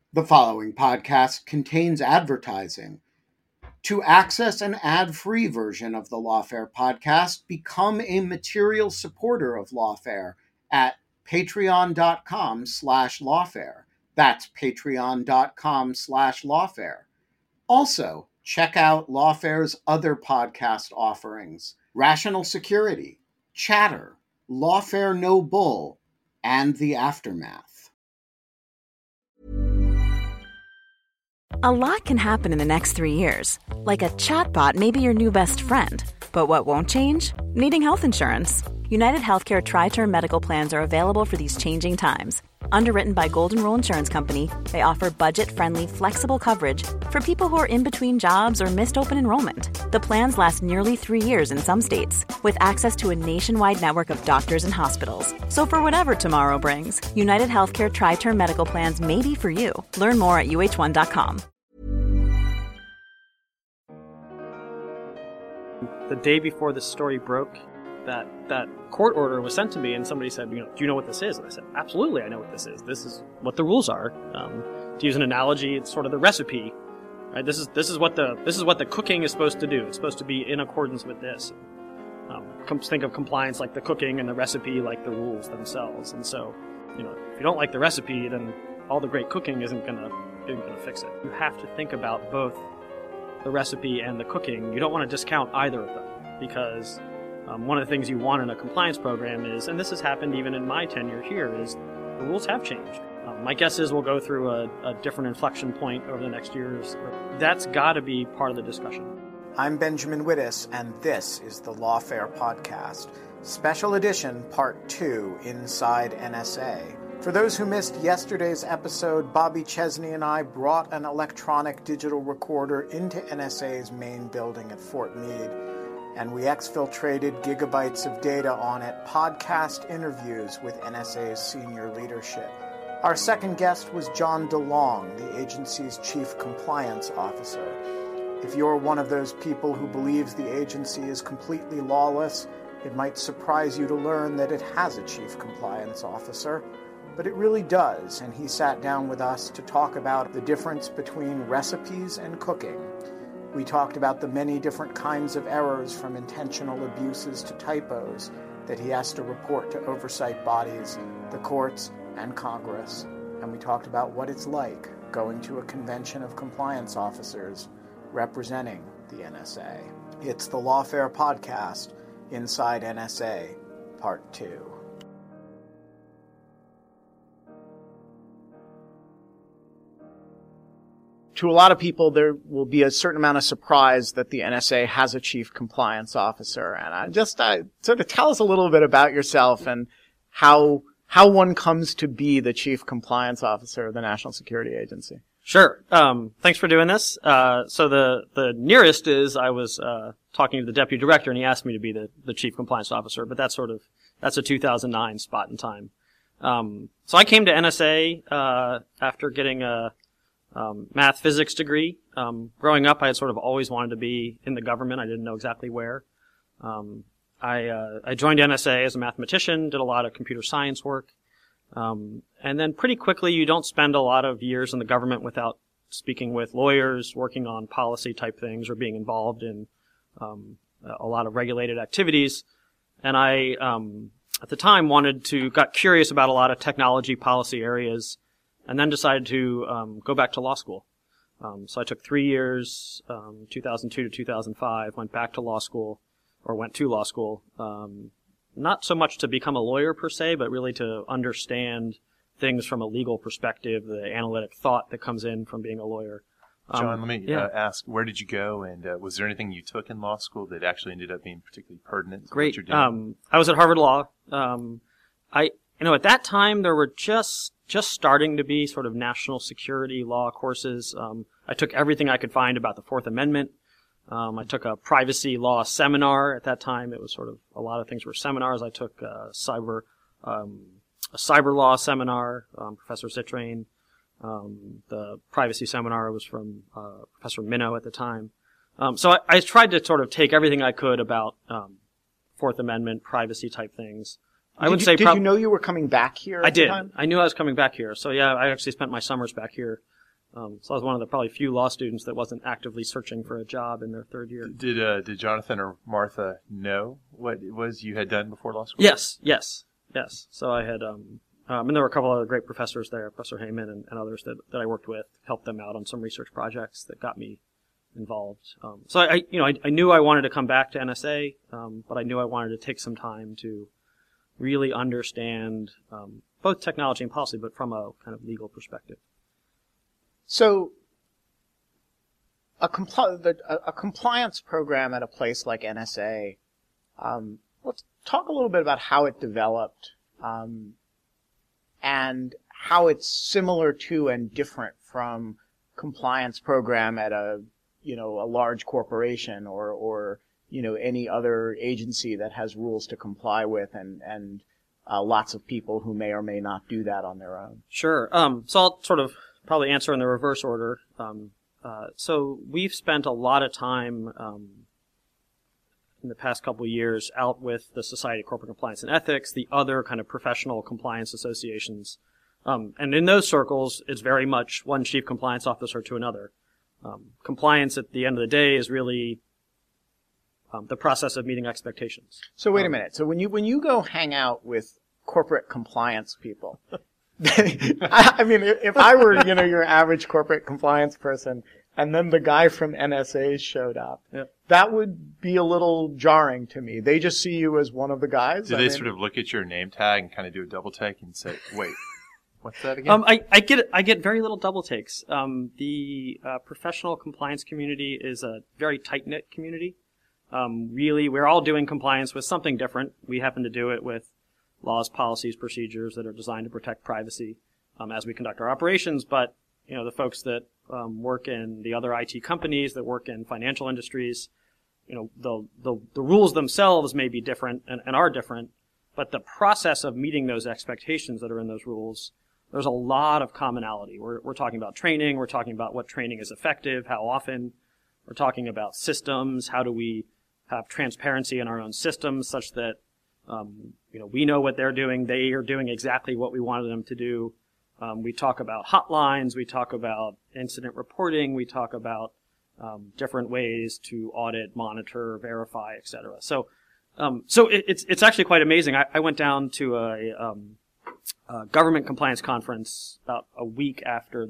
The following podcast contains advertising. To access an ad-free version of the Lawfare podcast, become a material supporter of Lawfare at patreon.com/lawfare. That's patreon.com/lawfare. Also, check out Lawfare's other podcast offerings: Rational Security, Chatter, Lawfare No Bull, and The Aftermath. A lot can happen in the next 3 years. Like a chatbot may be your new best friend. But what won't change? Needing health insurance. United Healthcare Tri-Term Medical Plans are available for these changing times. Underwritten by Golden Rule Insurance Company, they offer budget-friendly, flexible coverage for people who are in between jobs or missed open enrollment. The plans last nearly 3 years in some states, with access to a nationwide network of doctors and hospitals. So for whatever tomorrow brings, United Healthcare Tri-Term Medical Plans may be for you. Learn more at uh1.com. The day before this story broke, that court order was sent to me, and somebody said, do you know what this is? And I said, absolutely, I know what this is. This is what the rules are. To use an analogy, it's sort of the recipe. Right? This is what the cooking is supposed to do. It's supposed to be in accordance with this. Think of compliance like the cooking, and the recipe like the rules themselves. And so, if you don't like the recipe, then all the great cooking isn't gonna fix it. You have to think about both the recipe and the cooking. You don't want to discount either of them, because one of the things you want in a compliance program is, and this has happened even in my tenure here, is the rules have changed. My guess is we'll go through a different inflection point over the next years. That's got to be part of the discussion. I'm Benjamin Wittes, and this is the Lawfare Podcast, Special Edition Part 2, Inside NSA. For those who missed yesterday's episode, Bobby Chesney and I brought an electronic digital recorder into NSA's main building at Fort Meade, and we exfiltrated gigabytes of data on it, podcast interviews with NSA's senior leadership. Our second guest was John DeLong, the agency's chief compliance officer. If you're one of those people who believes the agency is completely lawless, it might surprise you to learn that it has a chief compliance officer. But it really does, and he sat down with us to talk about the difference between recipes and cooking. We talked about the many different kinds of errors, from intentional abuses to typos, that he has to report to oversight bodies, the courts, and Congress. And we talked about what it's like going to a convention of compliance officers representing the NSA. It's the Lawfare Podcast, Inside NSA, Part 2. To a lot of people, there will be a certain amount of surprise that the NSA has a chief compliance officer. And sort of tell us a little bit about yourself and how one comes to be the chief compliance officer of the National Security Agency. Sure. Thanks for doing this. So the nearest is I was talking to the deputy director, and he asked me to be the chief compliance officer, but that's a 2009 spot in time. So I came to NSA after getting a math physics degree. Growing up, I had sort of always wanted to be in the government. I didn't know exactly where. I joined NSA as a mathematician, did a lot of computer science work. And then pretty quickly, you don't spend a lot of years in the government without speaking with lawyers, working on policy type things, or being involved in a lot of regulated activities. And I, at the time, got curious about a lot of technology policy areas, and then decided to go back to law school. So I took 3 years, 2002 to 2005, went to law school, not so much to become a lawyer per se, but really to understand things from a legal perspective, the analytic thought that comes in from being a lawyer. John, let me ask, where did you go, and was there anything you took in law school that actually ended up being particularly pertinent to what you're doing? I was at Harvard Law. At that time, there were just starting to be sort of national security law courses. I took everything I could find about the Fourth Amendment. I took a privacy law seminar. At that time, it was sort of a lot of things were seminars. I took a cyber law seminar, Professor Citrain. The privacy seminar was from Professor Minow at the time. So I tried to sort of take everything I could about Fourth Amendment, privacy type things. Did you know you were coming back here? I did. I knew I was coming back here. So yeah, I actually spent my summers back here. So I was one of the probably few law students that wasn't actively searching for a job in their third year. Did Jonathan or Martha know what it was you had done before law school? Yes. So I had, and there were a couple other great professors there, Professor Heyman and others that I worked with, helped them out on some research projects that got me involved. So I knew I wanted to come back to NSA, but I knew I wanted to take some time to really understand both technology and policy, but from a kind of legal perspective. So a compliance program at a place like NSA, let's talk a little bit about how it developed and how it's similar to and different from compliance program at a large corporation or any other agency that has rules to comply with and lots of people who may or may not do that on their own. Sure. So I'll sort of probably answer in the reverse order. So we've spent a lot of time in the past couple of years out with the Society of Corporate Compliance and Ethics, the other kind of professional compliance associations. And in those circles, it's very much one chief compliance officer to another. Compliance at the end of the day is really the process of meeting expectations. So wait a minute. So when you go hang out with corporate compliance people, I mean, if I were your average corporate compliance person, and then the guy from NSA showed up, that would be a little jarring to me. They just see you as one of the guys. Do they sort of look at your name tag and kind of do a double take and say, "Wait, what's that again?" I get very little double takes. The professional compliance community is a very tight-knit community. Really, we're all doing compliance with something different. We happen to do it with laws, policies, procedures that are designed to protect privacy as we conduct our operations. But the folks that work in the other IT companies, that work in financial industries, the rules themselves may be different and are different, but the process of meeting those expectations that are in those rules, there's a lot of commonality. We're talking about training. We're talking about what training is effective, how often. We're talking about systems. How do we have transparency in our own systems such that we know what they're doing. They are doing exactly what we wanted them to do. We talk about hotlines. We talk about incident reporting. We talk about different ways to audit, monitor, verify, et cetera. So it's actually quite amazing. I went down to a government compliance conference about a week after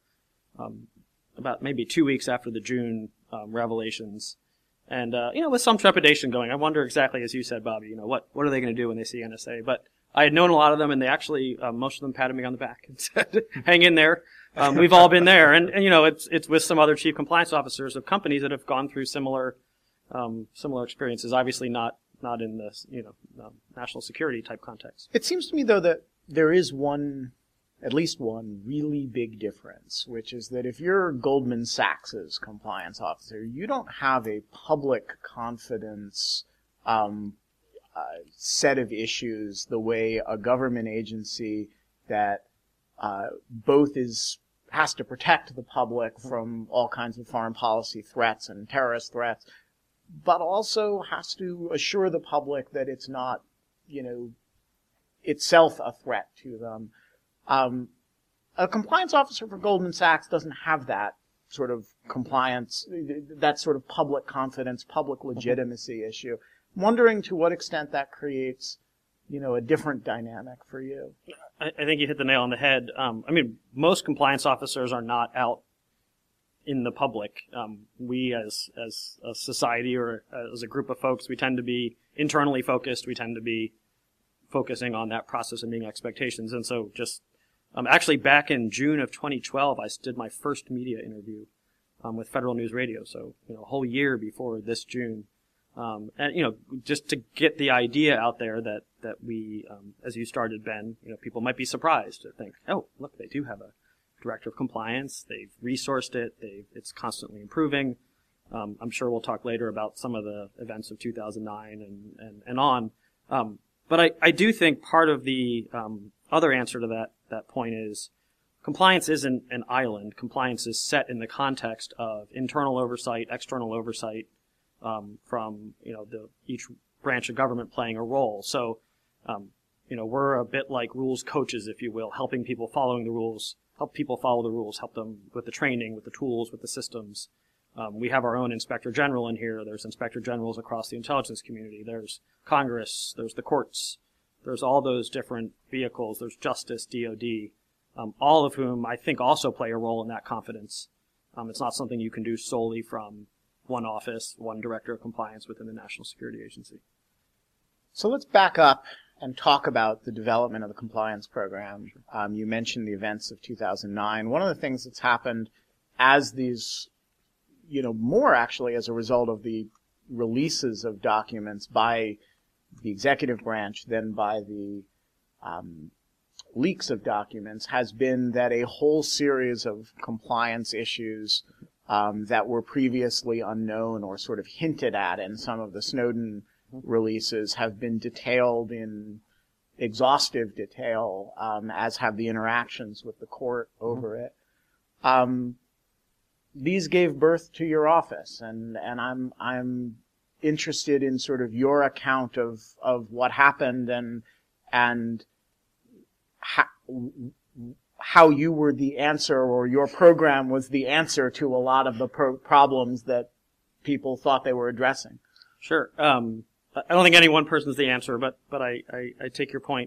about maybe 2 weeks after the June revelations. And, with some trepidation going, I wonder exactly, as you said, Bobby, what are they going to do when they see NSA? But I had known a lot of them, and they actually, most of them patted me on the back and said, hang in there. We've all been there. And it's with some other chief compliance officers of companies that have gone through similar experiences, obviously not in the, national security type context. It seems to me, though, that there is at least one really big difference, which is that if you're Goldman Sachs's compliance officer, you don't have a public confidence set of issues the way a government agency that both has to protect the public from all kinds of foreign policy threats and terrorist threats, but also has to assure the public that it's not, itself a threat to them. A compliance officer for Goldman Sachs doesn't have that sort of compliance, that sort of public confidence, public legitimacy issue. I'm wondering to what extent that creates, a different dynamic for you. I think you hit the nail on the head. Most compliance officers are not out in the public. We as a society or as a group of folks, we tend to be internally focused. We tend to be focusing on that process and meeting expectations. And so actually back in June of 2012, I did my first media interview with Federal News Radio. So, a whole year before this June. And, just to get the idea out there that we, as you started, Ben, people might be surprised to think, oh, look, they do have a director of compliance. They've resourced it. It's constantly improving. I'm sure we'll talk later about some of the events of 2009 and on. But I do think part of the other answer to that point is compliance isn't an island. Compliance is set in the context of internal oversight, external oversight, from each branch of government playing a role. So we're a bit like rules coaches, if you will, helping people following the rules people follow the rules, help them with the training, with the tools, with the systems. We have our own inspector general in here. There's inspector generals across the intelligence community. There's Congress. There's the courts. There's all those different vehicles. There's Justice, DOD, all of whom I think also play a role in that confidence. It's not something you can do solely from one office, one director of compliance within the National Security Agency. So let's back up and talk about the development of the compliance program. You mentioned the events of 2009. One of the things that's happened as these, more actually as a result of the releases of documents by the executive branch than by the leaks of documents, has been that a whole series of compliance issues that were previously unknown or sort of hinted at in some of the Snowden releases have been detailed in exhaustive detail, as have the interactions with the court over it. These gave birth to your office, and I'm interested in sort of your account of what happened and how you were the answer, or your program was the answer to a lot of the problems that people thought they were addressing. Sure. I don't think any one person is the answer, but I take your point.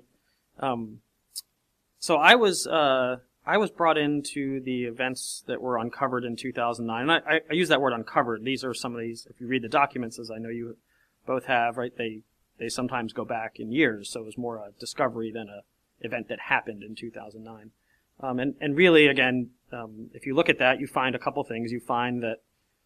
So I was brought into the events that were uncovered in 2009, and I use that word uncovered. These are some of these, if you read the documents, as I know you both have, right, they sometimes go back in years, so it was more a discovery than a event that happened in 2009. And really, again, if you look at that, you find a couple things. You find that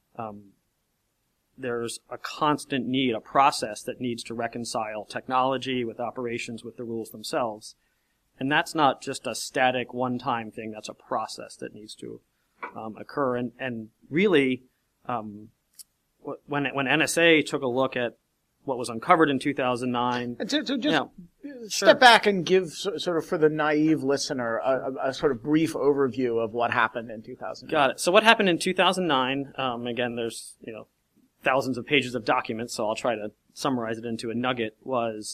there's a constant need, a process that needs to reconcile technology with operations, with the rules themselves. And that's not just a static one-time thing. That's a process that needs to occur. And really, when NSA took a look at what was uncovered in 2009. And to just step back and give sort of for the naive listener a sort of brief overview of what happened in 2009. Got it. So what happened in 2009? Again, there's thousands of pages of documents, so I'll try to summarize it into a nugget. Was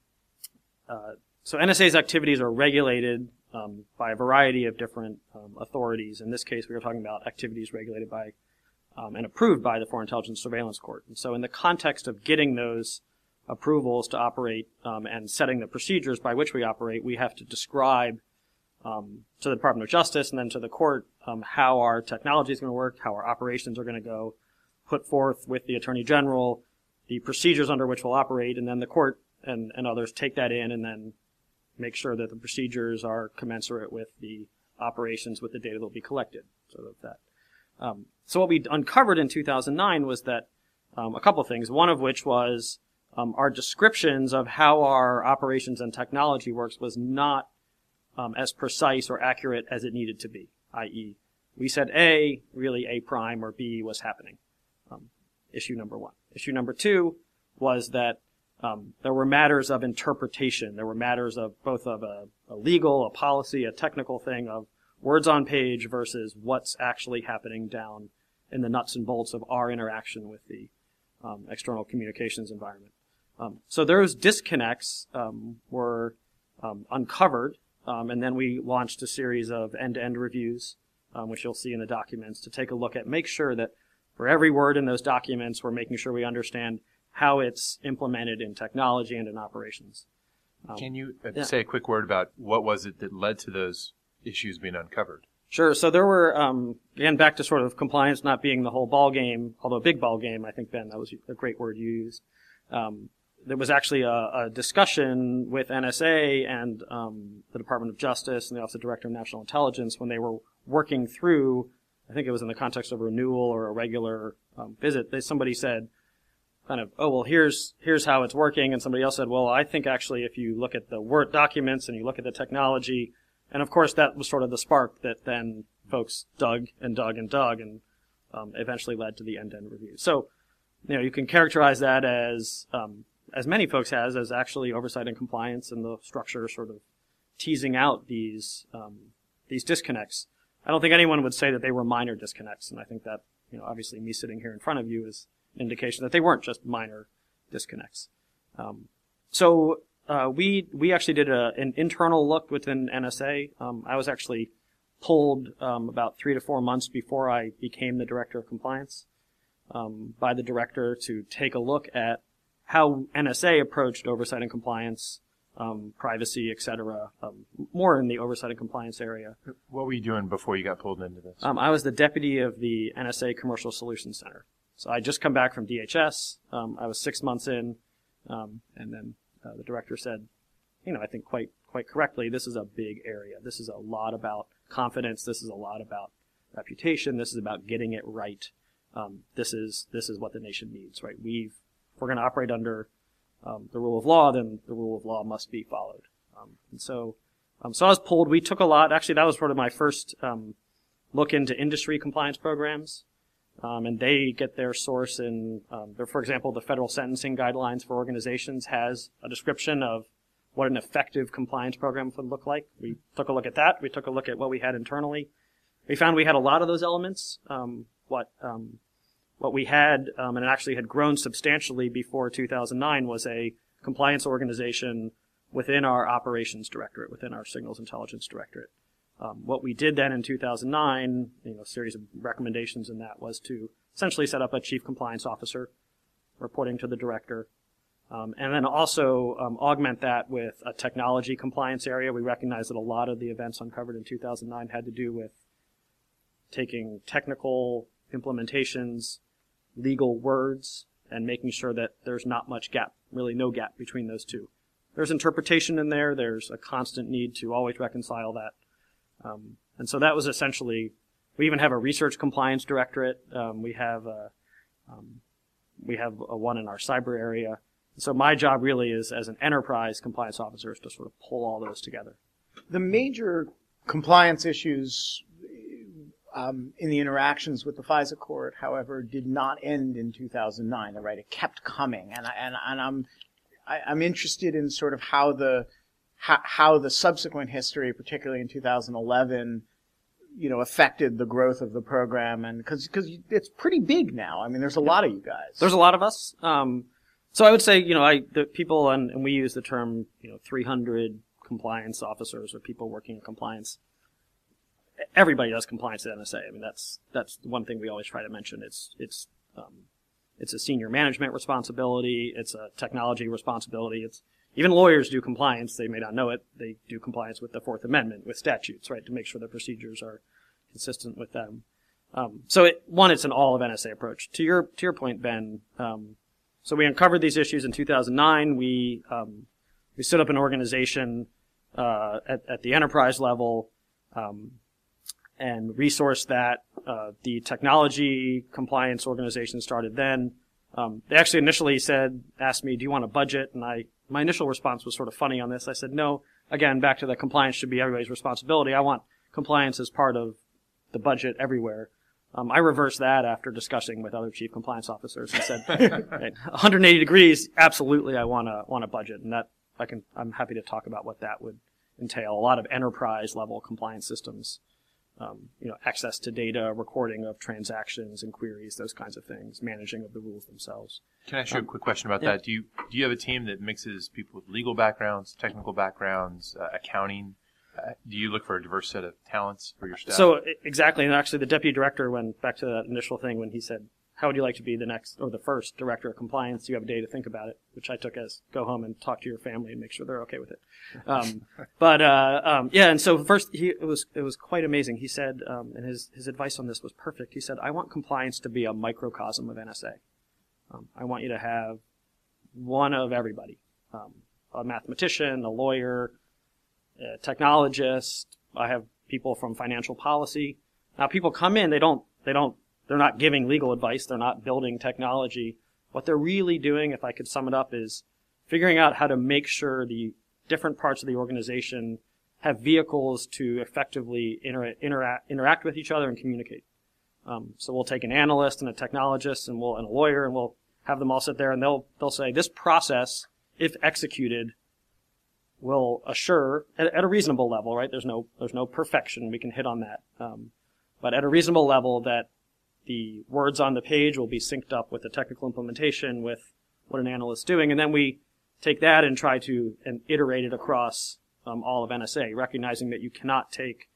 so NSA's activities are regulated by a variety of different authorities. In this case, we were talking about activities regulated by and approved by the Foreign Intelligence Surveillance Court. And so in the context of getting those approvals to operate and setting the procedures by which we operate, we have to describe to the Department of Justice and then to the court how our technology is going to work, how our operations are going to go, put forth with the Attorney General the procedures under which we'll operate, and then the court and others take that in and then make sure that the procedures are commensurate with the operations, with the data that will be collected. So what we uncovered in 2009 was that a couple of things, one of which was our descriptions of how our operations and technology works was not as precise or accurate as it needed to be, i.e., we said A, really A prime, or B was happening. Issue number one. Issue number two was that there were matters of interpretation. There were matters of both of a legal, a policy, a technical thing of words on page versus what's actually happening down in the nuts and bolts of our interaction with the external communications environment. So those disconnects were uncovered, and then we launched a series of end-to-end reviews, which you'll see in the documents, to take a look at, make sure that for every word in those documents, we're making sure we understand how it's implemented in technology and in operations. Can you say a quick word about what was it that led to those issues being uncovered? Sure. So there were, again, back to sort of compliance not being the whole ball game, although big ball game, I think, Ben, that was a great word you used. There was actually a discussion with NSA and the Department of Justice and the Office of Director of National Intelligence when they were working through, I think it was in the context of a renewal or a regular visit, somebody said, kind of, oh, well, here's how it's working, and somebody else said, well, I think actually if you look at the Word documents and you look at the technology, and of course that was sort of the spark that then folks dug and eventually led to the end-to-end review. So, you can characterize that as many folks as actually oversight and compliance and the structure sort of teasing out these disconnects. I don't think anyone would say that they were minor disconnects, and I think that, obviously me sitting here in front of you is an indication that they weren't just minor disconnects. We actually did an internal look within NSA. I was actually pulled about 3 to 4 months before I became the director of compliance by the director to take a look at how NSA approached oversight and compliance, privacy, et cetera, more in the oversight and compliance area. What were you doing before you got pulled into this? I was the deputy of the NSA Commercial Solutions Center. So I just come back from DHS. I was 6 months in, and then the director said, I think quite correctly, this is a big area. This is a lot about confidence. This is a lot about reputation. This is about getting it right. This is what the nation needs, right? If we're going to operate under the rule of law, then the rule of law must be followed. So I was pulled. We took a lot. Actually, that was sort of my first look into industry compliance programs. And they get their source in, for example, the Federal Sentencing Guidelines for Organizations has a description of what an effective compliance program would look like. We took a look at that. We took a look at what we had internally. We found we had a lot of those elements. What we had, and it actually had grown substantially before 2009, was a compliance organization within our operations directorate, within our signals intelligence directorate. What we did then in 2009, a series of recommendations in that, was to essentially set up a chief compliance officer reporting to the director, and then also augment that with a technology compliance area. We recognized that a lot of the events uncovered in 2009 had to do with taking technical implementations, legal words, and making sure that there's not much gap, really no gap between those two. There's interpretation in there. There's a constant need to always reconcile that. And so that was essentially, we even have a research compliance directorate. We have a one in our cyber area. So my job really is, as an enterprise compliance officer, is to sort of pull all those together. The major compliance issues in the interactions with the FISA court, however, did not end in 2009. Right? It kept coming, and I'm interested in sort of how the subsequent history, particularly in 2011, affected the growth of the program, and because it's pretty big now. I mean, there's a lot of you guys. There's a lot of us. So I would say, the people, and we use the term, 300 compliance officers or people working in compliance. Everybody does compliance at NSA. I mean, that's one thing we always try to mention. It's a senior management responsibility. It's a technology responsibility. Even lawyers do compliance. They may not know it. They do compliance with the Fourth Amendment, with statutes, right, to make sure the procedures are consistent with them. So it's an all of NSA approach. To your point, Ben, so we uncovered these issues in 2009. We stood up an organization at the enterprise level and resourced that. The technology compliance organization started then. They actually initially asked me, do you want a budget? And my initial response was sort of funny on this. I said, no. Again, back to the compliance should be everybody's responsibility. I want compliance as part of the budget everywhere. I reversed that after discussing with other chief compliance officers and said, right, 180 degrees, absolutely, I want a budget, and that I'm happy to talk about what that would entail. A lot of enterprise level compliance systems, access to data, recording of transactions and queries, those kinds of things, managing of the rules themselves. Can I ask you a quick question about that? Do you have a team that mixes people with legal backgrounds, technical backgrounds, accounting? Do you look for a diverse set of talents for your staff? So exactly, and actually the deputy director went back to that initial thing when he said, how would you like to be the next or the first director of compliance? You have a day to think about it, which I took as go home and talk to your family and make sure they're okay with it. And so first it was quite amazing. He said, and his advice on this was perfect. He said, I want compliance to be a microcosm of NSA. I want you to have one of everybody, a mathematician, a lawyer, a technologist. I have people from financial policy. Now people come in, they're not giving legal advice. They're not building technology. What they're really doing, if I could sum it up, is figuring out how to make sure the different parts of the organization have vehicles to effectively interact with each other and communicate. So we'll take an analyst and a technologist and a lawyer, and we'll have them all sit there, and they'll say this process, if executed, will assure at a reasonable level, right? There's no perfection. We can hit on that, but at a reasonable level that the words on the page will be synced up with the technical implementation, with what an analyst's doing, and then we take that and try to iterate it across all of NSA, recognizing that you cannot take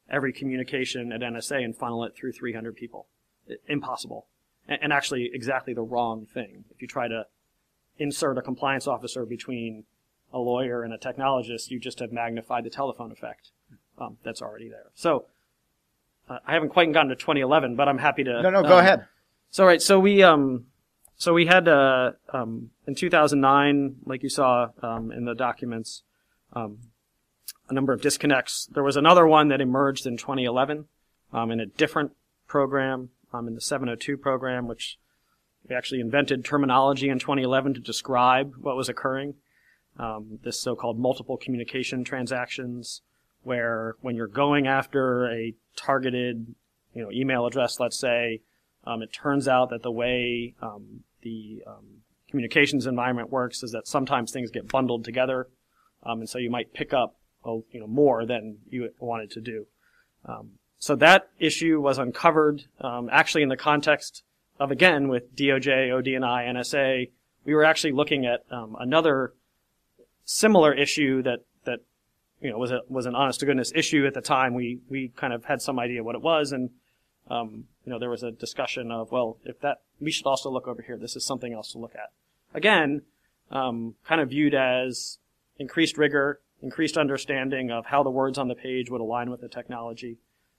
every communication at NSA and funnel it through 300 people. Impossible. And actually exactly the wrong thing. If you try to insert a compliance officer between a lawyer and a technologist, you just have magnified the telephone effect that's already there. So I haven't quite gotten to 2011, but I'm happy to. No, go ahead. So right, so we had in 2009, like you saw in the documents, a number of disconnects. There was another one that emerged in 2011 in a different program, in the 702 program, which we actually invented terminology in 2011 to describe what was occurring. This so-called multiple communication transactions, where when you're going after a targeted, email address, let's say, it turns out that the way the communications environment works is that sometimes things get bundled together, and so you might pick up more than you wanted to do. So that issue was uncovered actually in the context of, again, with DOJ, ODNI, NSA. We were actually looking at another similar issue that was an honest to goodness issue at the time. We kind of had some idea what it was, and there was a discussion of, well, if that, we should also look over here. This is something else to look at. Again, kind of viewed as increased rigor, increased understanding of how the words on the page would align with the technology.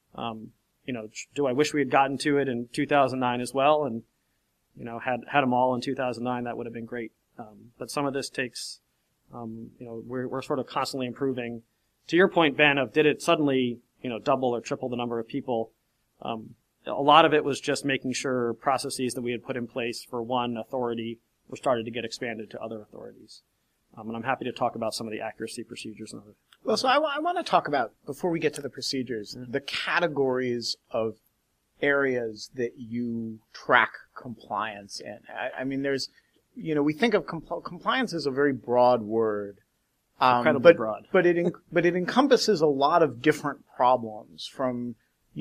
Do I wish we had gotten to it in 2009 as well, and had them all in 2009? That would have been great. But some of this takes, we're sort of constantly improving. To your point, Ben, of did it suddenly, double or triple the number of people? A lot of it was just making sure processes that we had put in place for one authority were started to get expanded to other authorities. And I'm happy to talk about some of the accuracy procedures and other. Well, so I want to talk about, before we get to the procedures, the categories of areas that you track compliance in. I mean, there's, we think of compliance as a very broad word. Incredibly broad. But it encompasses a lot of different problems, from,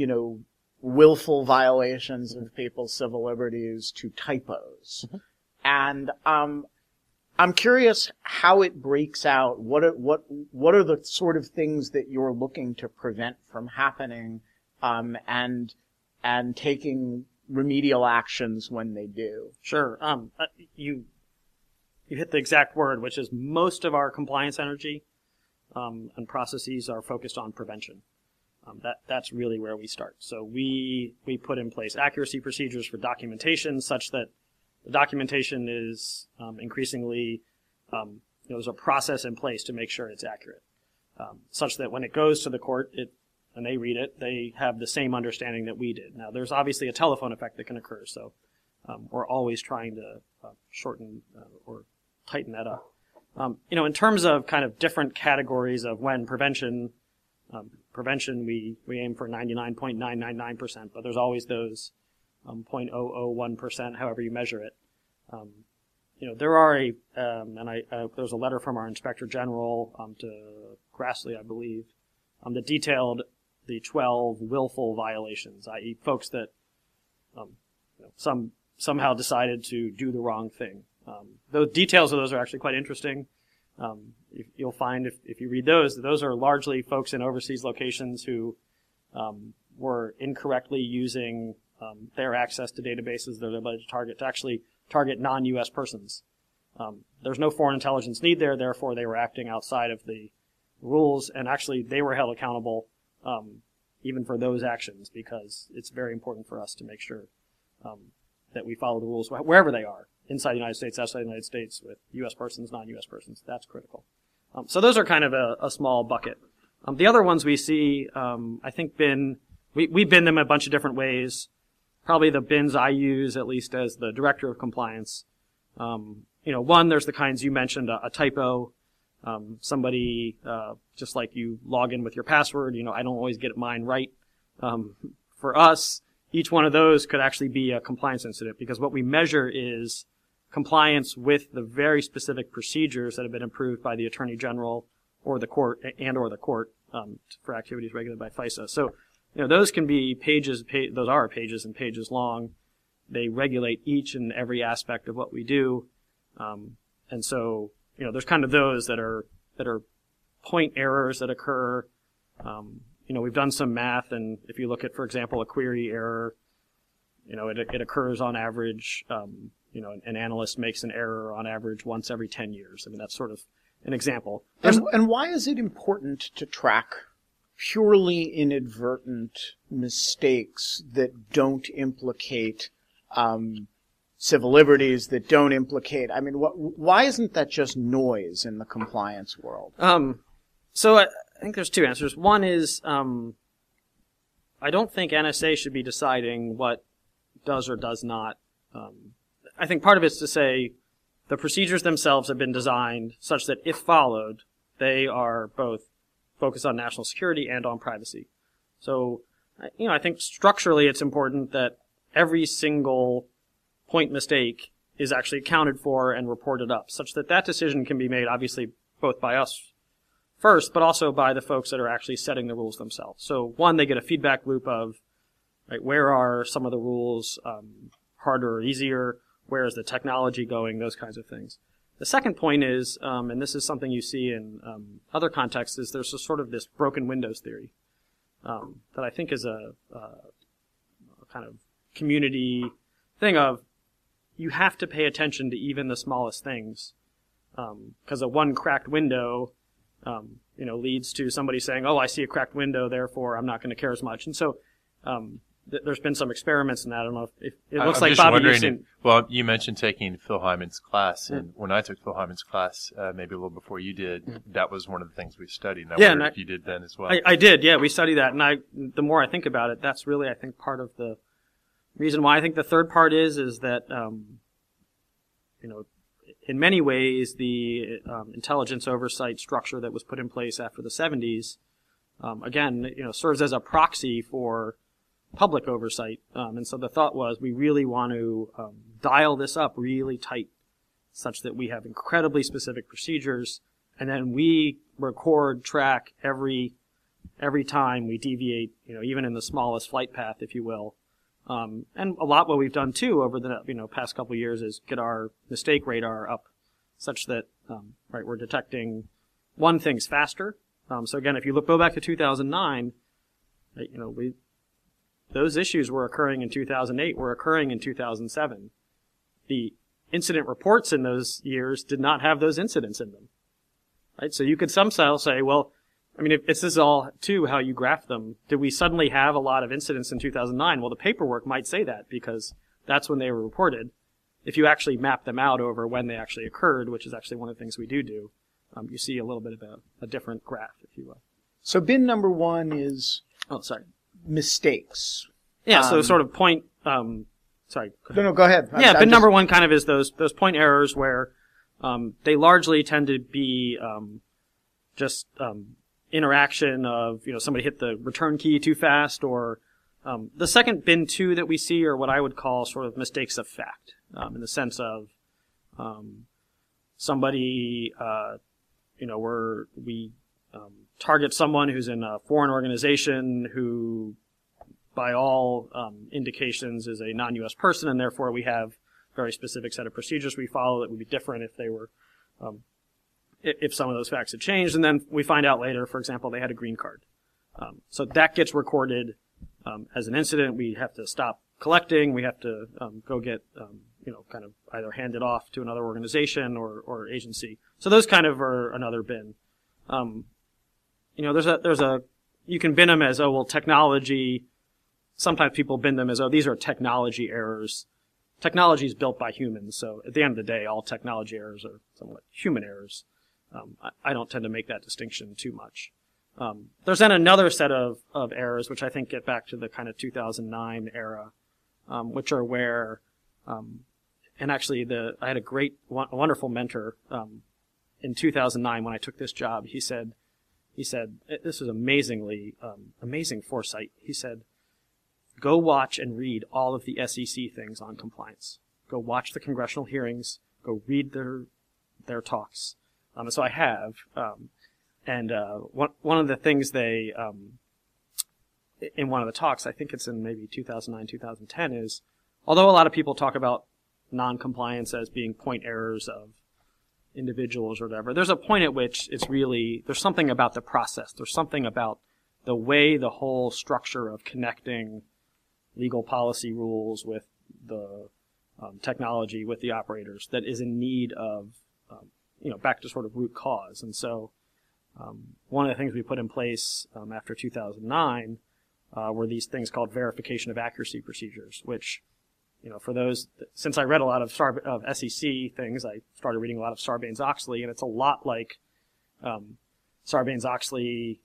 willful violations of people's civil liberties to typos. Mm-hmm. And I'm curious how it breaks out. What are the sort of things that you're looking to prevent from happening, and taking remedial actions when they do? Sure. You hit the exact word, which is most of our compliance energy and processes are focused on prevention. That's really where we start. So we put in place accuracy procedures for documentation, such that the documentation is increasingly, there's a process in place to make sure it's accurate, such that when it goes to the court and they read it, they have the same understanding that we did. Now, there's obviously a telephone effect that can occur, so we're always trying to shorten or tighten that up. In terms of kind of different categories of when prevention, we aim for 99.999%, but there's always those 0.001%, however you measure it. There are there's a letter from our Inspector General to Grassley, I believe, that detailed the 12 willful violations, i.e. folks that somehow decided to do the wrong thing. The details of those are actually quite interesting. You'll find if you read those are largely folks in overseas locations who were incorrectly using their access to databases that they're alleged to actually target non-U.S. persons. There's no foreign intelligence need there, therefore they were acting outside of the rules, and actually they were held accountable even for those actions, because it's very important for us to make sure that we follow the rules wherever they are, inside the United States, outside the United States, with U.S. persons, non-U.S. persons. That's critical. So those are kind of a small bucket. The other ones we see, I think we bin them a bunch of different ways. Probably the bins I use, at least as the director of compliance. One, there's the kinds you mentioned, a typo. Somebody, just like you log in with your password, I don't always get mine right. For us, each one of those could actually be a compliance incident, because what we measure is compliance with the very specific procedures that have been approved by the Attorney General or the court for activities regulated by FISA. So, those can be pages, those are pages and pages long. They regulate each and every aspect of what we do. And so, there's kind of those that are point errors that occur. we've done some math, and if you look at, for example, a query error, it occurs on average, an analyst makes an error on average once every 10 years. I mean, that's sort of an example. And why is it important to track purely inadvertent mistakes that don't implicate civil liberties, that don't implicate? I mean, why isn't that just noise in the compliance world? So I think there's two answers. One is I don't think NSA should be deciding what does or does not. I think part of it's to say the procedures themselves have been designed such that if followed, they are both focused on national security and on privacy. So, I think structurally it's important that every single point mistake is actually accounted for and reported up, such that that decision can be made, obviously, both by us first, but also by the folks that are actually setting the rules themselves. So, one, they get a feedback loop of, right, where are some of the rules harder or easier, where is the technology going, those kinds of things. The second point is, and this is something you see in other contexts, is there's a sort of this broken windows theory that I think is a kind of community thing of you have to pay attention to even the smallest things, because a one cracked window, leads to somebody saying, "Oh, I see a cracked window, therefore I'm not going to care as much." And so there's been some experiments in that. I don't know if it looks like Bobby, you've seen. Well, you mentioned taking Phil Hyman's class, and when I took Phil Hyman's class, maybe a little before you did, that was one of the things we studied. And I wonder if you did then as well. I did, yeah. We studied that, and the more I think about it, that's really, I think, part of the reason why. I think the third part is that, in many ways, the intelligence oversight structure that was put in place after the 70s, again, serves as a proxy for public oversight. And so the thought was we really want to dial this up really tight such that we have incredibly specific procedures, and then we record, track every time we deviate, even in the smallest flight path, if you will. And a lot what we've done too over the past couple of years is get our mistake radar up such that we're detecting things faster. So again, if you go back to 2009, those issues were occurring in 2008, were occurring in 2007. The incident reports in those years did not have those incidents in them. Right? So you could somehow say, well, if this is all too how you graph them, did we suddenly have a lot of incidents in 2009? Well, the paperwork might say that because that's when they were reported. If you actually map them out over when they actually occurred, which is actually one of the things we do, you see a little bit of a different graph, if you will. So bin number one is... Oh, sorry. Mistakes. Yeah, so sort of point, sorry. No, go ahead. Yeah, bin number one kind of is those point errors where, they largely tend to be, just, interaction of, somebody hit the return key too fast, or, the second bin two that we see are what I would call sort of mistakes of fact, in the sense of, somebody, we target someone who's in a foreign organization who, by all indications, is a non-U.S. person, and therefore we have a very specific set of procedures we follow that would be different if they were, if some of those facts had changed. And then we find out later, for example, they had a green card. So that gets recorded as an incident. We have to stop collecting. We have to go get, kind of either hand it off to another organization or agency. So those kind of are another bin. You can bin them as, technology. Sometimes people bin them as, these are technology errors. Technology is built by humans, so at the end of the day, all technology errors are somewhat human errors. I don't tend to make that distinction too much. There's then another set of errors, which I think get back to the kind of 2009 era, which are where, and actually I had a wonderful mentor, in 2009 when I took this job. He said, this was amazing foresight. He said, go watch and read all of the SEC things on compliance. Go watch the congressional hearings. Go read their talks. So I have. One of the things they, in one of the talks, I think it's in maybe 2009, 2010, is, although a lot of people talk about non-compliance as being point errors of individuals or whatever, there's a point at which it's really, there's something about the process. There's something about the way the whole structure of connecting legal policy rules with the technology, with the operators, that is in need of, back to sort of root cause. And so one of the things we put in place after 2009 were these things called verification of accuracy procedures, which, for those, since I read a lot of SEC things, I started reading a lot of Sarbanes-Oxley, and it's a lot like Sarbanes-Oxley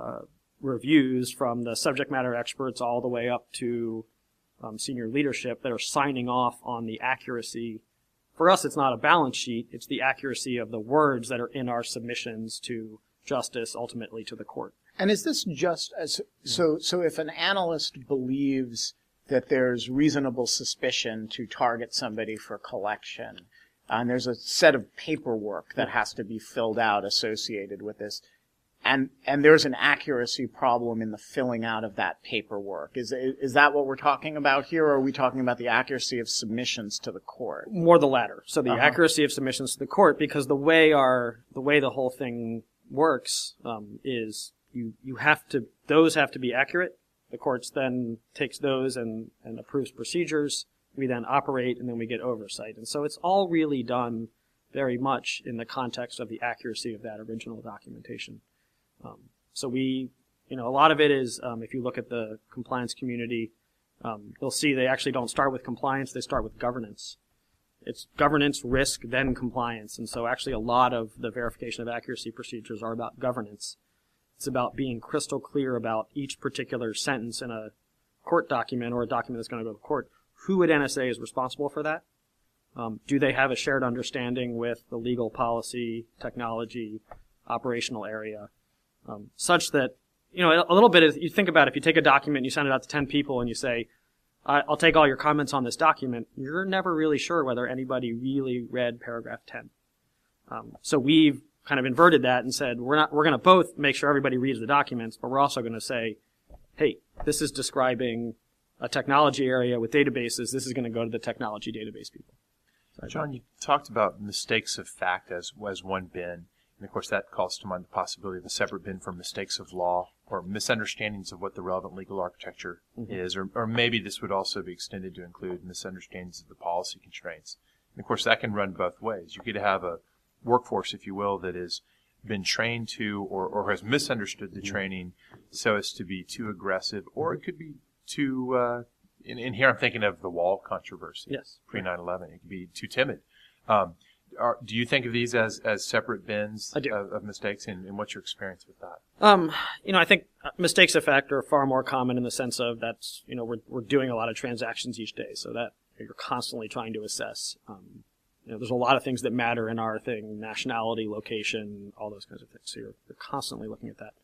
reviews from the subject matter experts all the way up to senior leadership that are signing off on the accuracy. For us, it's not a balance sheet. It's the accuracy of the words that are in our submissions to justice, ultimately to the court. And is this just as so if an analyst believes that there's reasonable suspicion to target somebody for collection, and there's a set of paperwork that has to be filled out associated with this, and there's an accuracy problem in the filling out of that paperwork. Is that what we're talking about here, or are we talking about the accuracy of submissions to the court? More the latter. So the accuracy of submissions to the court, because the way the whole thing works is you have to, those have to be accurate. The courts then takes those and approves procedures. We then operate, and then we get oversight. And so it's all really done very much in the context of the accuracy of that original documentation. So we, a lot of it is, if you look at the compliance community, you'll see they actually don't start with compliance, they start with governance. It's governance, risk, then compliance. And so actually a lot of the verification of accuracy procedures are about governance. It's about being crystal clear about each particular sentence in a court document or a document that's going to go to court. Who at NSA is responsible for that? Do they have a shared understanding with the legal policy, technology, operational area? Such that, a little bit, you think about it, if you take a document and you send it out to 10 people and you say, I'll take all your comments on this document, you're never really sure whether anybody really read paragraph 10. So we've kind of inverted that and said, we're going to both make sure everybody reads the documents, but we're also going to say, hey, this is describing a technology area with databases. This is going to go to the technology database people. John, you talked about mistakes of fact as one bin. And of course, that calls to mind the possibility of a separate bin for mistakes of law or misunderstandings of what the relevant legal architecture is, or maybe this would also be extended to include misunderstandings of the policy constraints. And of course, that can run both ways. You could have a workforce, if you will, that has been trained to or has misunderstood the training so as to be too aggressive, or it could be too, in here I'm thinking of the wall controversy. Yes. Pre-9/11. It could be too timid. Do you think of these as separate bins of mistakes, and what's your experience with that? I think mistakes of fact are far more common in the sense of that's, we're doing a lot of transactions each day, so that you're constantly trying to assess. There's a lot of things that matter in our thing, nationality, location, all those kinds of things. So you're constantly looking at that.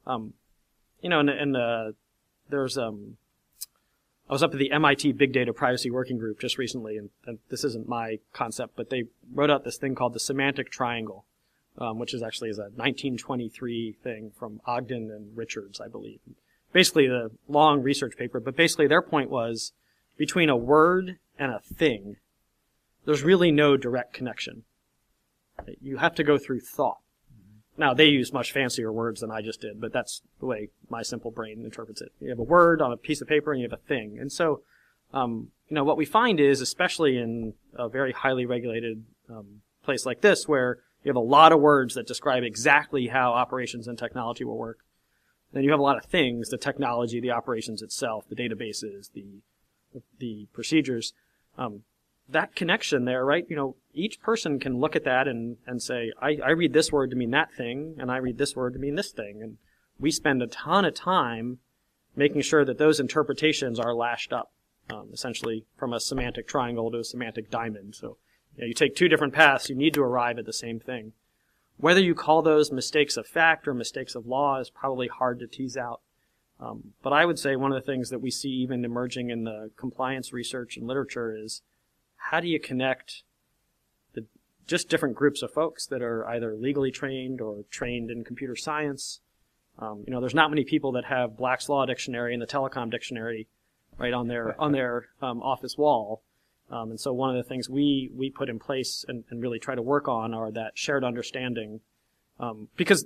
There's I was up at the MIT Big Data Privacy Working Group just recently, and this isn't my concept, but they wrote out this thing called the semantic triangle, which is a 1923 thing from Ogden and Richards, I believe. Basically, the long research paper, but basically their point was between a word and a thing, there's really no direct connection. You have to go through thought. Now, they use much fancier words than I just did, but that's the way my simple brain interprets it. You have a word on a piece of paper and you have a thing. And so, what we find is, especially in a very highly regulated place like this, where you have a lot of words that describe exactly how operations and technology will work, then you have a lot of things, the technology, the operations itself, the databases, the procedures, that connection there, right? Each person can look at that and say, I read this word to mean that thing, and I read this word to mean this thing. And we spend a ton of time making sure that those interpretations are lashed up, essentially from a semantic triangle to a semantic diamond. So you take two different paths, you need to arrive at the same thing. Whether you call those mistakes of fact or mistakes of law is probably hard to tease out. But I would say one of the things that we see even emerging in the compliance research and literature is, how do you connect the just different groups of folks that are either legally trained or trained in computer science? There's not many people that have Black's Law Dictionary and the Telecom Dictionary right on their office wall. And so one of the things we put in place and really try to work on are that shared understanding. Because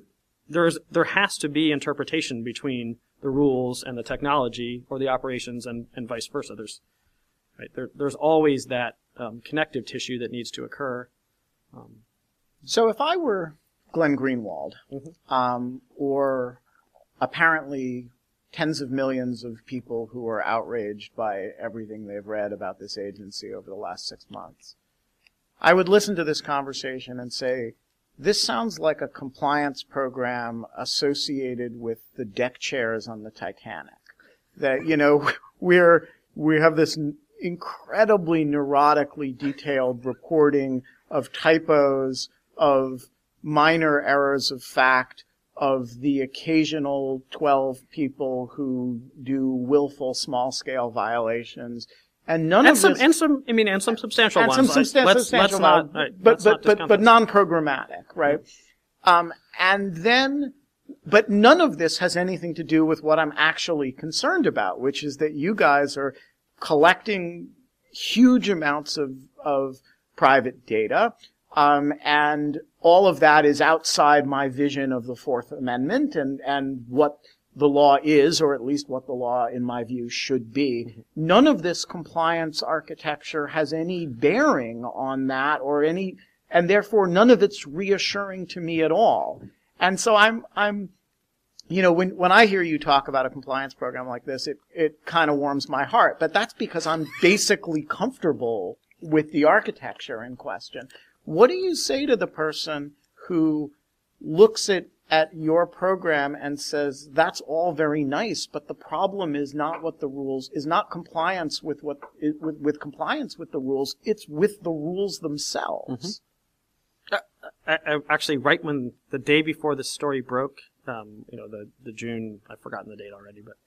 there has to be interpretation between the rules and the technology, or the operations, and vice versa. There's always that connective tissue that needs to occur. So if I were Glenn Greenwald, or apparently tens of millions of people who are outraged by everything they've read about this agency over the last 6 months, I would listen to this conversation and say, this sounds like a compliance program associated with the deck chairs on the Titanic. That, we have this incredibly neurotically detailed reporting of typos, of minor errors of fact, of the occasional 12 some small-scale violations, and some substantial ones. And some substantial ones, but non-programmatic, right? But none of this has anything to do with what I'm actually concerned about, which is that you guys are collecting huge amounts of private data, and all of that is outside my vision of the Fourth Amendment and what the law is, or at least what the law, in my view, should be. None of this compliance architecture has any bearing on that, and therefore none of it's reassuring to me at all. And so when I hear you talk about a compliance program like this, it kind of warms my heart. But that's because I'm basically comfortable with the architecture in question. What do you say to the person who looks at your program and says, that's all very nice, but the problem is not what the rules, is not compliance with compliance with the rules, it's with the rules themselves? I actually, right when the day before this story broke, the June, I've forgotten the date already, but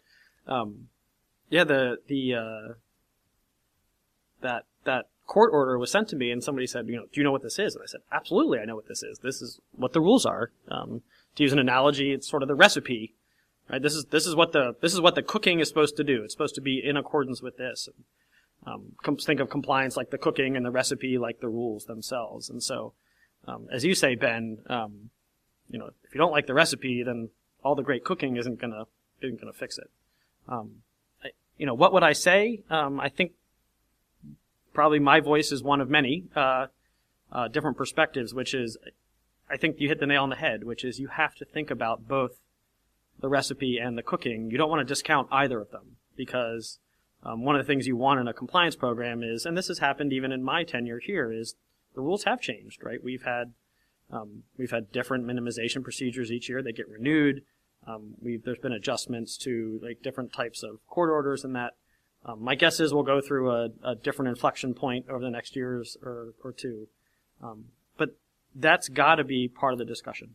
that court order was sent to me, and somebody said, do you know what this is? And I said, absolutely, I know what this is. This is what the rules are. To use an analogy, it's sort of the recipe, right? This is what the cooking is supposed to do. It's supposed to be in accordance with this. Think of compliance like the cooking, and the recipe like the rules themselves. And so, as you say, Ben, if you don't like the recipe, then all the great cooking isn't gonna fix it. What would I say? I think probably my voice is one of many different perspectives, which is, I think you hit the nail on the head, which is you have to think about both the recipe and the cooking. You don't want to discount either of them, because one of the things you want in a compliance program is, and this has happened even in my tenure here, is the rules have changed, right? We've had different minimization procedures each year. They get renewed. There's been adjustments to different types of court orders and that. My guess is we'll go through a different inflection point over the next years or two. But that's got to be part of the discussion.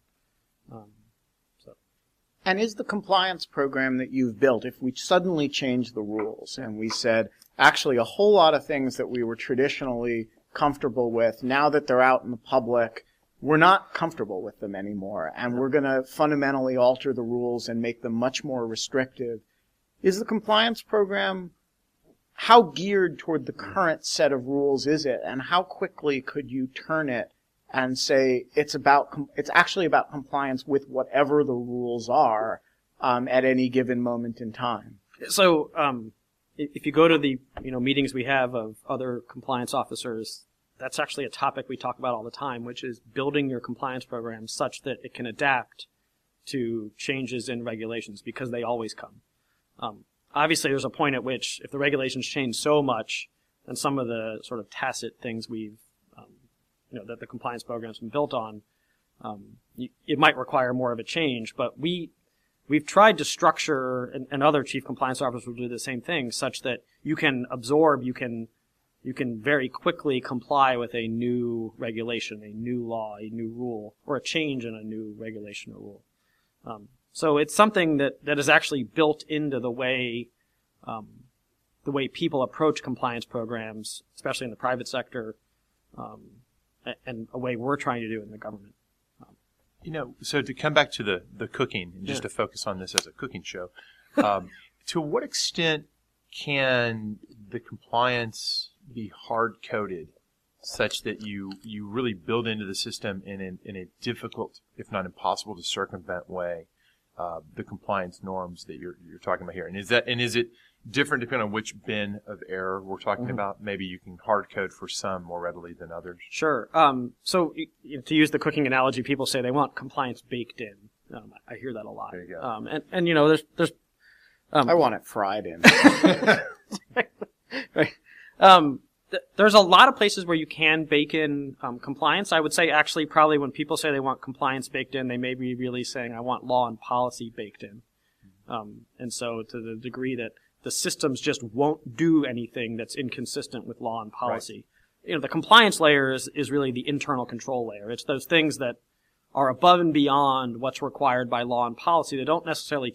And is the compliance program that you've built, if we suddenly change the rules and we said, actually a whole lot of things that we were traditionally comfortable with, now that they're out in the public, we're not comfortable with them anymore, and we're going to fundamentally alter the rules and make them much more restrictive. Is the compliance program, how geared toward the current set of rules is it, and how quickly could you turn it and say it's actually about compliance with whatever the rules are at any given moment in time? So if you go to the meetings we have of other compliance officers, that's actually a topic we talk about all the time, which is building your compliance program such that it can adapt to changes in regulations, because they always come. Obviously, there's a point at which, if the regulations change so much, then some of the sort of tacit things that the compliance program's been built on, it might require more of a change. But we've tried to structure, and other chief compliance officers will do the same thing, such that you can absorb, you can very quickly comply with a new regulation, a new law, a new rule, or a change in a new regulation or rule. So it's something that is actually built into the way people approach compliance programs, especially in the private sector, and a way we're trying to do it in the government. So to come back to the cooking, and just to focus on this as a cooking show, to what extent can the compliance be hard-coded such that you really build into the system in a difficult, if not impossible to circumvent way, the compliance norms that you're talking about here. And is it different depending on which bin of error we're talking about? Maybe you can hard code for some more readily than others. Sure. So to use the cooking analogy, people say they want compliance baked in. I hear that a lot. There you go. And you know, there's I want it fried in. right. There's a lot of places where you can bake in compliance. I would say actually probably when people say they want compliance baked in, they may be really saying I want law and policy baked in. And so to the degree that the systems just won't do anything that's inconsistent with law and policy. Right. You know, the compliance layer is really the internal control layer. It's those things that are above and beyond what's required by law and policy. They don't necessarily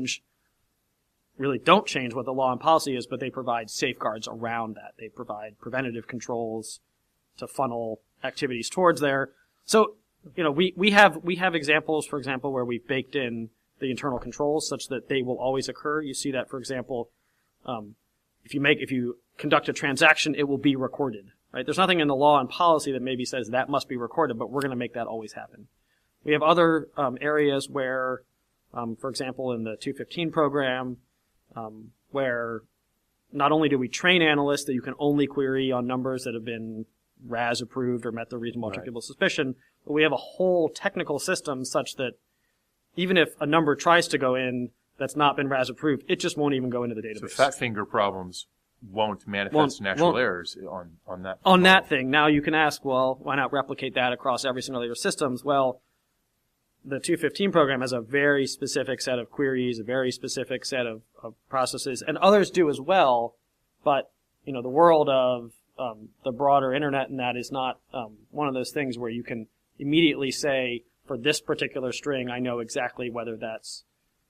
don't change what the law and policy is, but they provide safeguards around that. They provide preventative controls to funnel activities towards there. So, you know, we have examples, for example, where we've baked in the internal controls such that they will always occur. You see that, for example, if you conduct a transaction, it will be recorded, right? There's nothing in the law and policy that maybe says that must be recorded, but we're going to make that always happen. We have other areas where, for example, in the 215 program, where not only do we train analysts that you can only query on numbers that have been RAS approved or met the reasonable articulable suspicion, but we have a whole technical system such that even if a number tries to go in that's not been RAS approved, it just won't even go into the database. So fat finger problems won't manifest natural errors on that. On that thing. Now you can ask, well, why not replicate that across every single of your systems? Well, the 215 program has a very specific set of queries, a very specific set of processes, and others do as well. But, you know, the world of the broader internet and that is not one of those things where you can immediately say, for this particular string, I know exactly whether that's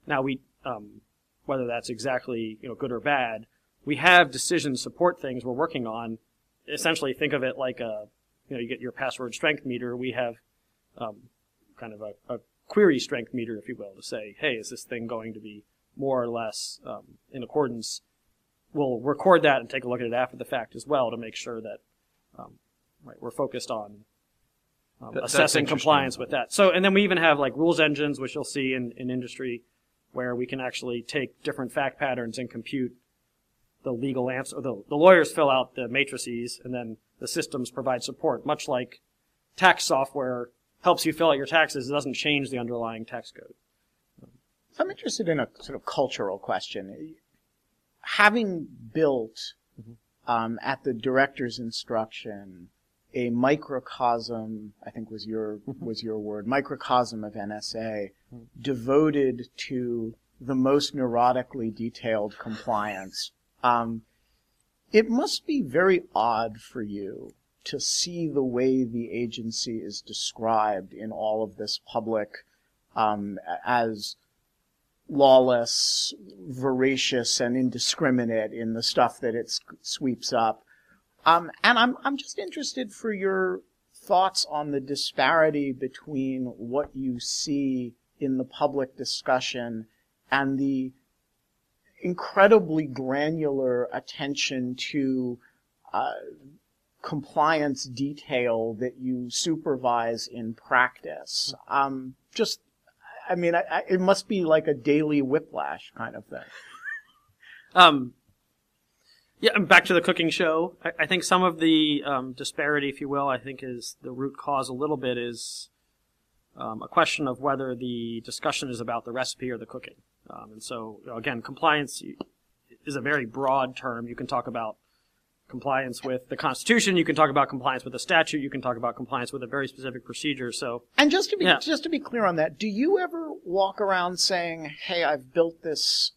whether that's exactly, you know, good or bad. We have decision support things we're working on. Essentially, think of it like you get your password strength meter. We have kind of a query strength meter, if you will, to say, hey, is this thing going to be more or less in accordance? We'll record that and take a look at it after the fact as well to make sure that we're focused on assessing compliance with that. So, and then we even have like rules engines, which you'll see in industry, where we can actually take different fact patterns and compute the legal answer. The lawyers fill out the matrices, and then the systems provide support, much like tax software helps you fill out your taxes. It doesn't change the underlying tax code. I'm interested in a sort of cultural question. Having built, at the director's instruction, a microcosm, I think was your word, microcosm of NSA, devoted to the most neurotically detailed compliance. It must be very odd for you to see the way the agency is described in all of this public as lawless, voracious, and indiscriminate in the stuff that it sweeps up. And I'm just interested for your thoughts on the disparity between what you see in the public discussion and the incredibly granular attention to compliance detail that you supervise in practice. It must be like a daily whiplash kind of thing. Yeah, and back to the cooking show. I think some of the disparity, if you will, I think is the root cause a little bit is a question of whether the discussion is about the recipe or the cooking. And so, again, compliance is a very broad term. You can talk about compliance with the Constitution. You can talk about compliance with the statute. You can talk about compliance with a very specific procedure. So, and just to be clear on that, do you ever walk around saying, "Hey, I've built this,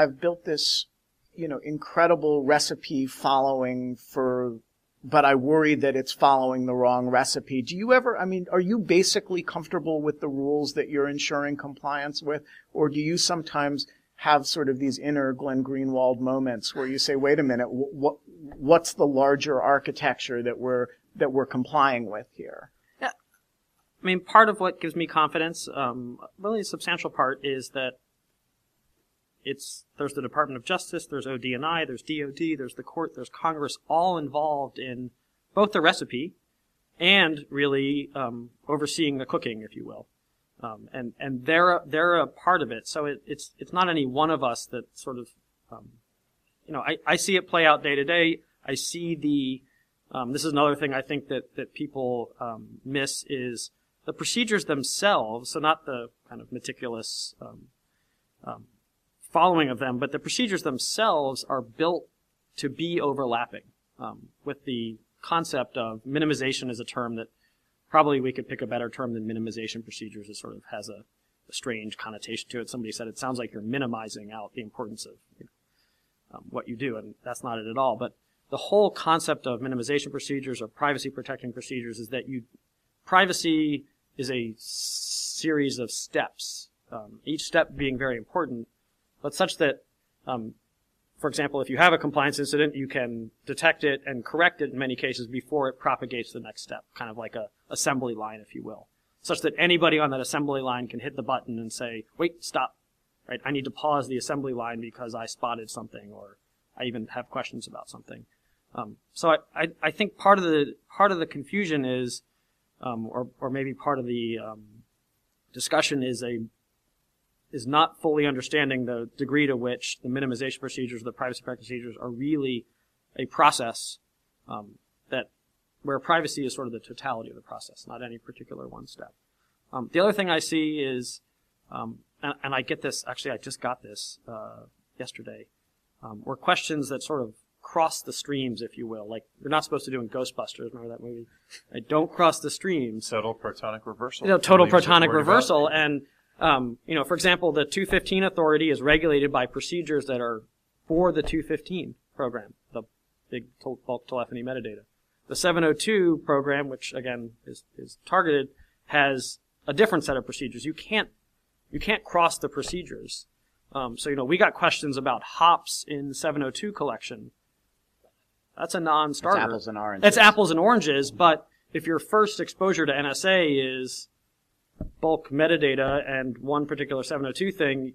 incredible recipe following but I worry that it's following the wrong recipe." Do you ever, are you basically comfortable with the rules that you're ensuring compliance with? Or do you sometimes have sort of these inner Glenn Greenwald moments where you say, wait a minute, what's the larger architecture that we're complying with here? Yeah. Part of what gives me confidence, really a substantial part, is that there's the Department of Justice, there's ODNI, there's DOD, there's the court, there's Congress, all involved in both the recipe and really overseeing the cooking, if you will. And they're a part of it. So it's not any one of us that sort of, I see it play out day to day. I see this is another thing I think that people miss is the procedures themselves. So not the kind of meticulous following of them, but the procedures themselves are built to be overlapping with the concept of minimization is a term that probably we could pick a better term than minimization procedures. It sort of has a strange connotation to it. Somebody said it sounds like you're minimizing out the importance of what you do, and that's not it at all. But the whole concept of minimization procedures or privacy protecting procedures is that privacy is a series of steps, each step being very important, but such that, for example, if you have a compliance incident, you can detect it and correct it in many cases before it propagates to the next step, kind of like a assembly line, if you will, such that anybody on that assembly line can hit the button and say, wait, stop, right? I need to pause the assembly line because I spotted something, or I even have questions about something. So I think part of the confusion is, or maybe part of the discussion is not fully understanding the degree to which the minimization procedures, the privacy protecting procedures are really a process where privacy is sort of the totality of the process, not any particular one step. The other thing I see is, and I get this, actually I just got this yesterday, were questions that sort of cross the streams, if you will. Like you're not supposed to do in Ghostbusters, remember that movie? Don't cross the streams. Total protonic reversal. Total protonic reversal. And for example, the 215 authority is regulated by procedures that are for the 215 program, the big bulk telephony metadata. The 702 program, which again is targeted, has a different set of procedures. You can't cross the procedures. So we got questions about hops in 702 collection. That's a non-starter. It's apples and oranges. It's apples and oranges, but if your first exposure to NSA is bulk metadata and one particular 702 thing,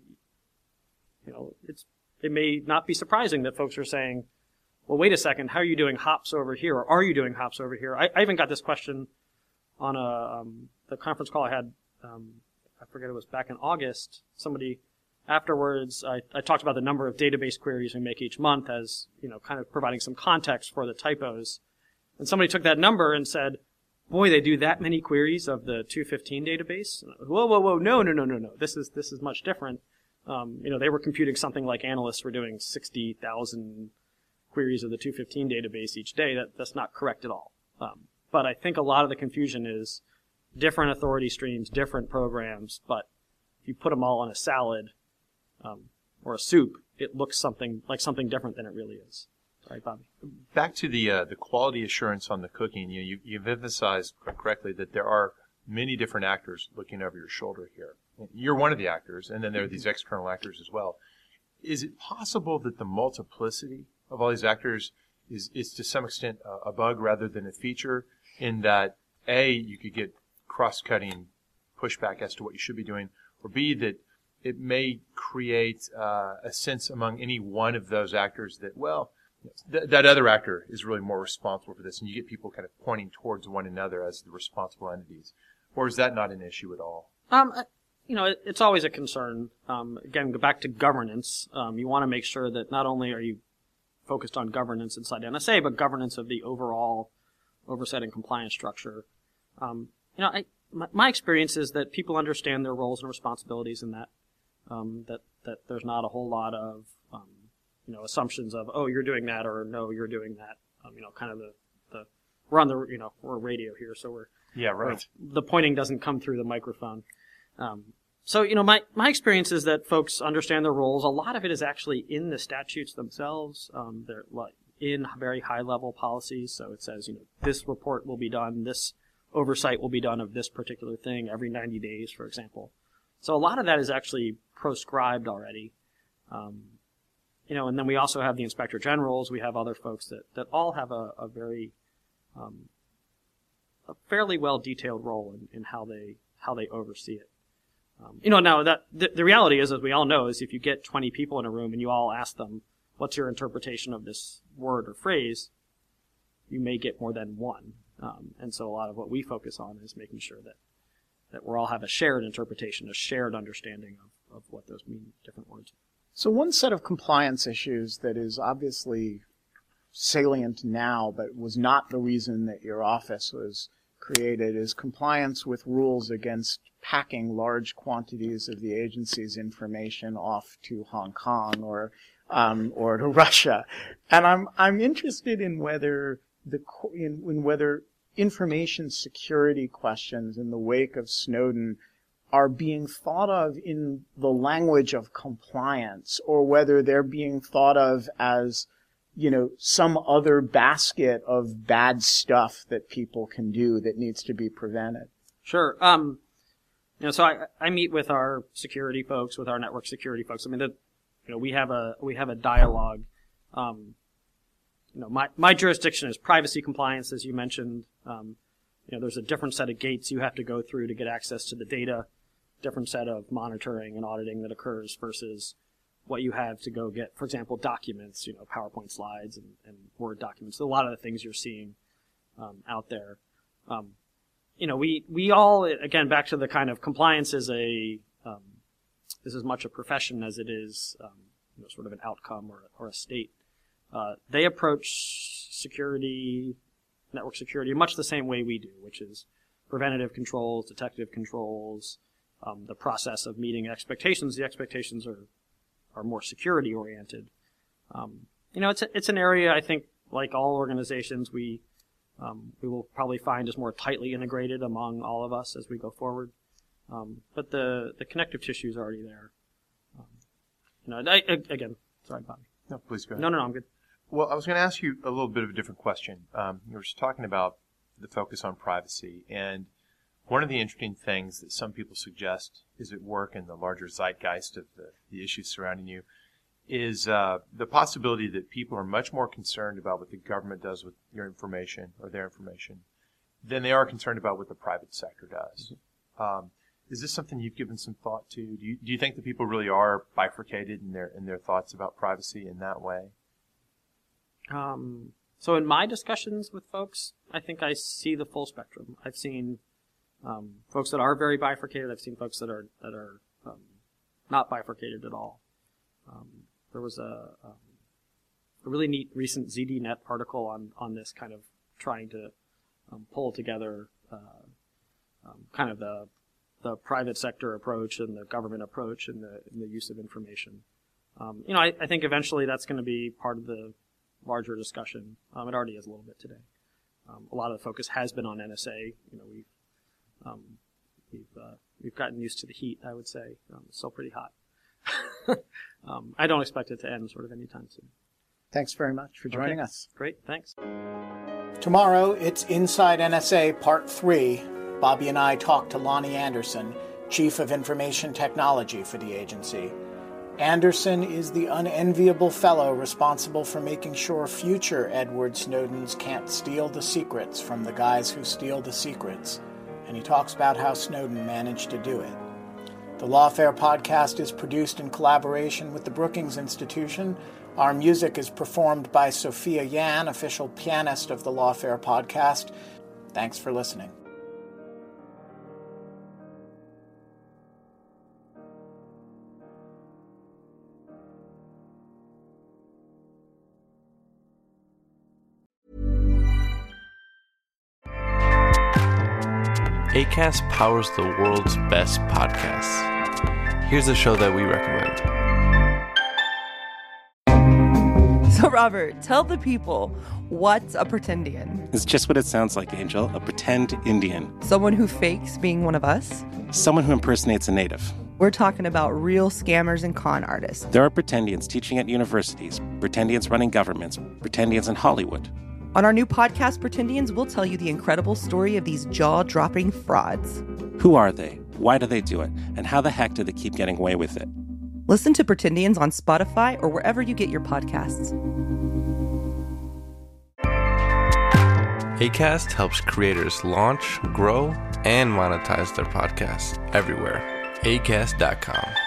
it may not be surprising that folks are saying, well, wait a second, how are you doing hops over here? Or are you doing hops over here? I even got this question on the conference call I had, I forget, it was back in August. Somebody afterwards, I talked about the number of database queries we make each month as, kind of providing some context for the typos. And somebody took that number and said, boy, they do that many queries of the 215 database? Whoa, no. This is much different. They were computing something like analysts were doing 60,000 queries of the 215 database each day. That's not correct at all. But I think a lot of the confusion is different authority streams, different programs, but if you put them all on a salad, or a soup, it looks something different than it really is. Right, Bobby? Back to the quality assurance on the cooking, you've emphasized correctly that there are many different actors looking over your shoulder here. You're one of the actors, and then there are these external actors as well. Is it possible that the multiplicity of all these actors is to some extent a bug rather than a feature, in that A, you could get cross-cutting pushback as to what you should be doing, or B, that it may create a sense among any one of those actors that, well, that other actor is really more responsible for this, and you get people kind of pointing towards one another as the responsible entities? Or is that not an issue at all? It's always a concern. Again, go back to governance. You want to make sure that not only are you focused on governance inside NSA, but governance of the overall oversight and compliance structure. My experience is that people understand their roles and responsibilities in that. That there's not a whole lot of assumptions of, oh, you're doing that, or no, you're doing that. Kind of the we're on the we're radio here, so the pointing doesn't come through the microphone. So my experience is that folks understand their roles. A lot of it is actually in the statutes themselves. They're in very high level policies. So it says this report will be done, this oversight will be done of this particular thing every 90 days, for example. So a lot of that is actually proscribed already. And then we also have the inspector generals. We have other folks that all have a very, a fairly well detailed role in how they oversee it. Now that the reality is, as we all know, is if you get 20 people in a room and you all ask them, what's your interpretation of this word or phrase? you may get more than one. And so a lot of what we focus on is making sure that we all have a shared interpretation, a shared understanding of what those mean, different words. So one set of compliance issues that is obviously salient now, but was not the reason that your office was created, is compliance with rules against packing large quantities of the agency's information off to Hong Kong or to Russia. And I'm interested in whether whether information security questions in the wake of Snowden are being thought of in the language of compliance, or whether they're being thought of as, some other basket of bad stuff that people can do that needs to be prevented. Sure. So I meet with our security folks, with our network security folks. I mean, we have a dialogue. My jurisdiction is privacy compliance, as you mentioned. There's a different set of gates you have to go through to get access to the data, different set of monitoring and auditing that occurs versus what you have to go get, for example, documents, PowerPoint slides and Word documents. A lot of the things you're seeing out there. We all, again, back to the kind of compliance is is as much a profession as it is sort of an outcome or a state. They approach security, network security, much the same way we do, which is preventative controls, detective controls, the process of meeting expectations. The expectations are more security oriented. It's an area, I think, like all organizations, we will probably find is more tightly integrated among all of us as we go forward. But the connective tissue is already there. Again, sorry, Bobby. No, please go ahead. No, I'm good. Well, I was going to ask you a little bit of a different question. You were just talking about the focus on privacy, and one of the interesting things that some people suggest is at work in the larger zeitgeist of the issues surrounding you is the possibility that people are much more concerned about what the government does with your information or their information than they are concerned about what the private sector does. Mm-hmm. Is this something you've given some thought to? Do you think that people really are bifurcated in their thoughts about privacy in that way? So in my discussions with folks, I think I see the full spectrum. I've seen folks that are very bifurcated. I've seen folks that are not bifurcated at all. There was a really neat recent ZDNet article on this, kind of trying to pull together kind of the private sector approach and the government approach and the use of information. I think eventually that's going to be part of the larger discussion. It already is a little bit today. A lot of the focus has been on NSA. We've gotten used to the heat, I would say. It's still pretty hot. I don't expect it to end sort of anytime soon. Thanks very much for joining us. Great, thanks. Tomorrow, it's Inside NSA Part 3. Bobby and I talk to Lonnie Anderson, Chief of Information Technology for the agency. Anderson is the unenviable fellow responsible for making sure future Edward Snowdens can't steal the secrets from the guys who steal the secrets, and he talks about how Snowden managed to do it. The Lawfare podcast is produced in collaboration with the Brookings Institution. Our music is performed by Sophia Yan, official pianist of the Lawfare podcast. Thanks for listening. Acast powers the world's best podcasts. Here's a show that we recommend. So, Robert, tell the people, what's a pretendian? It's just what it sounds like, Angel. A pretend Indian. Someone who fakes being one of us? Someone who impersonates a native. We're talking about real scammers and con artists. There are pretendians teaching at universities, pretendians running governments, pretendians in Hollywood. On our new podcast, Pretendians, we'll tell you the incredible story of these jaw-dropping frauds. Who are they? Why do they do it? And how the heck do they keep getting away with it? Listen to Pretendians on Spotify or wherever you get your podcasts. Acast helps creators launch, grow, and monetize their podcasts everywhere. Acast.com.